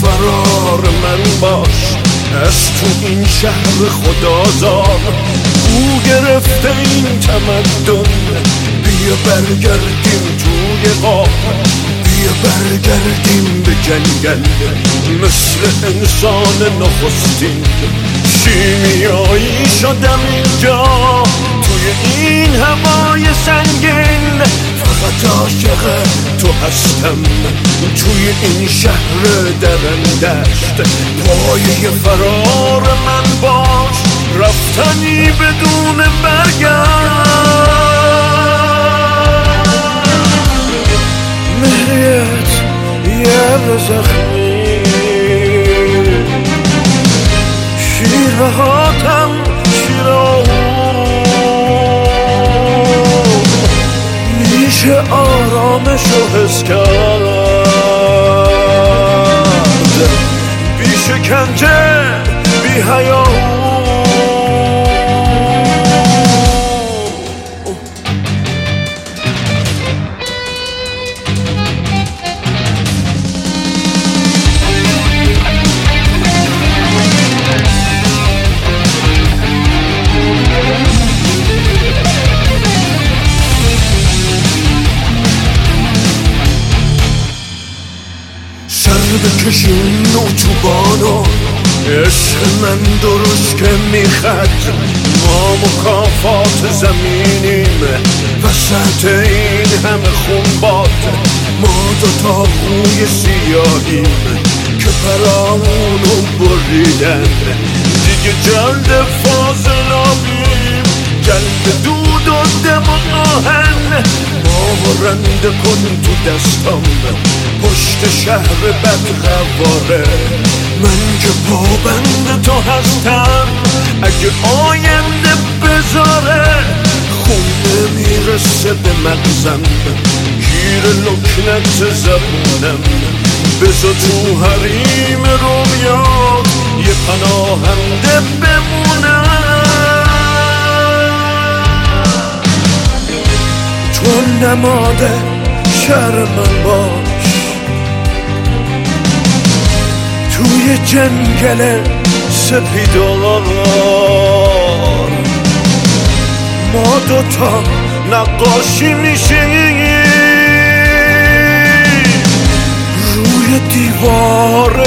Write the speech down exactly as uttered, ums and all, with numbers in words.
فرار من باش از تو این شهر خدازار. او گرفته این تمدن، بیا برگردیم توی غار، بیا برگردیم به جنگل مثل انسان نخستین. شیمیایی شدم اینجا توی این هوای سنگین، فقط عاشق تو هستم توی این شهر درندشت. پایه فرار من باش، رفتنی بدون برگشت. مهریت یه زخمی، شیرهاتم شیرام، میشه آرامشو حس کرد، بی شکنجه بی حیا. بکشین اتوبانو، عشق من درست که میخد. ما مکافات زمینیم وسط این همه خونباد. ما دوتا خوی سیاهیم که پرامونو بریدن. دیگه جلد فاضلابیم، جلد دود و دم و آهن. ما رنده کن تو دستم پشت شهر بدخواره. من که پابند تو هستم، اگه آینده بذاره خونه میرسه به مغزم، گیر لکنت زبونم. بذار تو حریم رویات یه پناهنده بمونم. تو نماده شهر من باش توی جنگل سپیدار. ما دوتا نقاشی میشیم روی دیوار